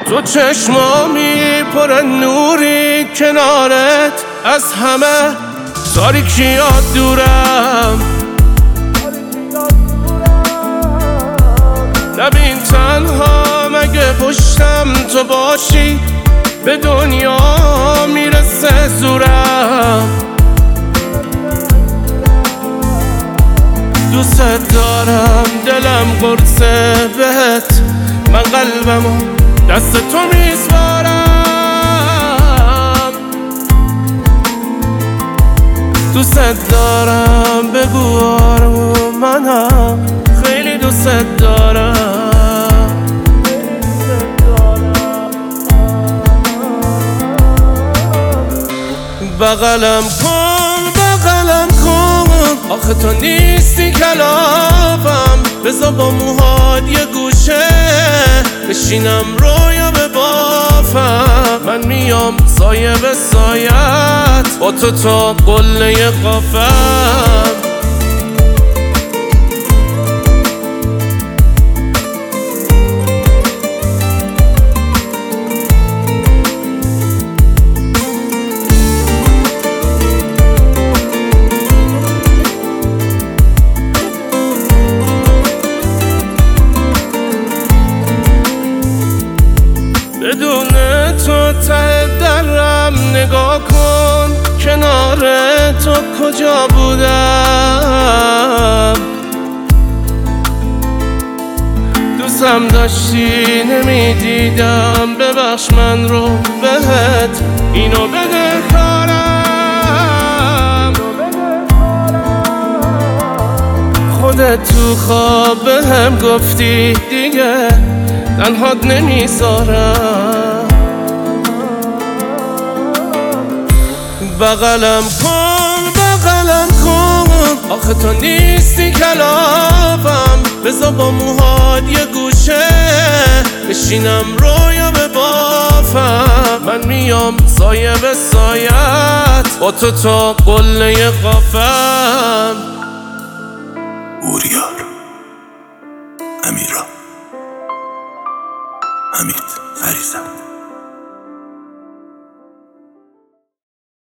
تو چشمامی پر نوری کنارت، از همه تاریکیات دورم. نبین تنها مگه پشتم تو باشی، به دنیا میرسه زورم. دوست دارم دلم قرصه بهت، من قلبمو دست تو میسپارم. دوست دارم بگو آروم، منم خیلی دوست دارم. بغلم کن بغلم کن، آخه تو نیستی کلافم. بذار با موهات یه گوشه بشینم رویا به بافم. من میام سایه به سایت، با تو تا قله قافم. بدون تو ته درم نگاه کن، کنار تو کجا بودم. دوستم داشتی نمیدیدم، ببخش من رو بهت اینو بده کارم. خودت تو خواب بهم گفتی دیگه تنهات نمیذارم. بغلم کن بغلم کن، آخه تو نیستی کلافم. بذار با موهات یه گوشه بشینم رویا به بافم. من میام سایه به سایت، با تو تا قله قافم. اوریار، امیرا، حمید، فریزم.